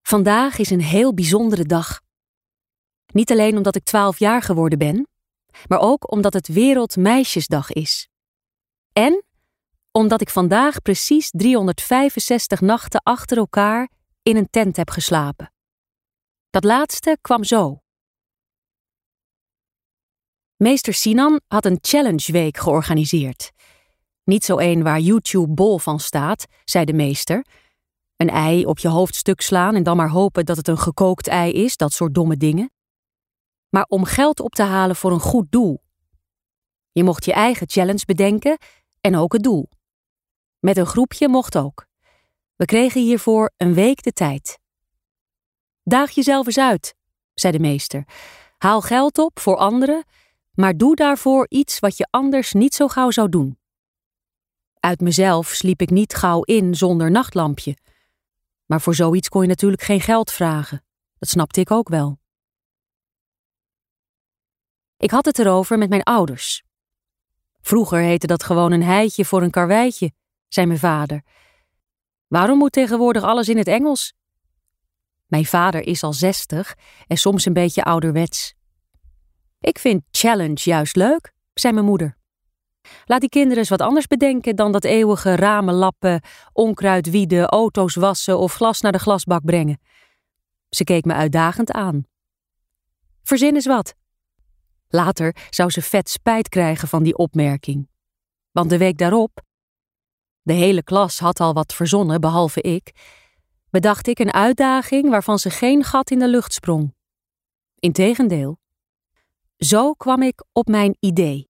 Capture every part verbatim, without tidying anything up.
Vandaag is een heel bijzondere dag. Niet alleen omdat ik twaalf jaar geworden ben, maar ook omdat het Wereldmeisjesdag is. En omdat ik vandaag precies driehonderdvijfenzestig nachten achter elkaar in een tent heb geslapen. Dat laatste kwam zo. Meester Sinan had een challengeweek georganiseerd. Niet zo een waar YouTube bol van staat, zei de meester. Een ei op je hoofd stuk slaan en dan maar hopen dat het een gekookt ei is, dat soort domme dingen. Maar om geld op te halen voor een goed doel. Je mocht je eigen challenge bedenken en ook het doel. Met een groepje mocht ook. We kregen hiervoor een week de tijd. Daag jezelf eens uit, zei de meester. Haal geld op voor anderen, maar doe daarvoor iets wat je anders niet zo gauw zou doen. Uit mezelf sliep ik niet gauw in zonder nachtlampje. Maar voor zoiets kon je natuurlijk geen geld vragen. Dat snapte ik ook wel. Ik had het erover met mijn ouders. Vroeger heette dat gewoon een heitje voor een karweitje, zei mijn vader. Waarom moet tegenwoordig alles in het Engels? Mijn vader is al zestig en soms een beetje ouderwets. Ik vind challenge juist leuk, zei mijn moeder. Laat die kinderen eens wat anders bedenken dan dat eeuwige ramen lappen, onkruid wieden, auto's wassen of glas naar de glasbak brengen. Ze keek me uitdagend aan. Verzin eens wat. Later zou ze vet spijt krijgen van die opmerking. Want de week daarop, de hele klas had al wat verzonnen, behalve ik, bedacht ik een uitdaging waarvan ze geen gat in de lucht sprong. Integendeel. Zo kwam ik op mijn idee.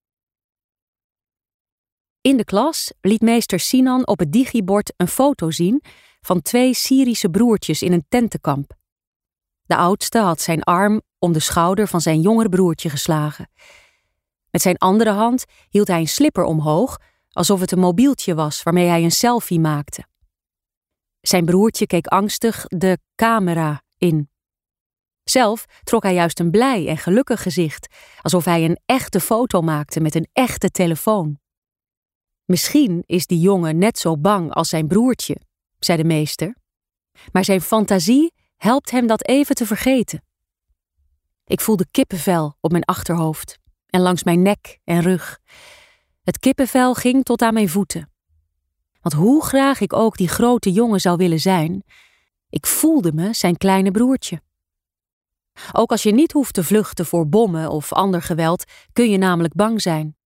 In de klas liet meester Sinan op het digibord een foto zien van twee Syrische broertjes in een tentenkamp. De oudste had zijn arm om de schouder van zijn jongere broertje geslagen. Met zijn andere hand hield hij een slipper omhoog, alsof het een mobieltje was waarmee hij een selfie maakte. Zijn broertje keek angstig de camera in. Zelf trok hij juist een blij en gelukkig gezicht, alsof hij een echte foto maakte met een echte telefoon. Misschien is die jongen net zo bang als zijn broertje, zei de meester, maar zijn fantasie helpt hem dat even te vergeten. Ik voelde kippenvel op mijn achterhoofd en langs mijn nek en rug. Het kippenvel ging tot aan mijn voeten. Want hoe graag ik ook die grote jongen zou willen zijn, ik voelde me zijn kleine broertje. Ook als je niet hoeft te vluchten voor bommen of ander geweld, kun je namelijk bang zijn.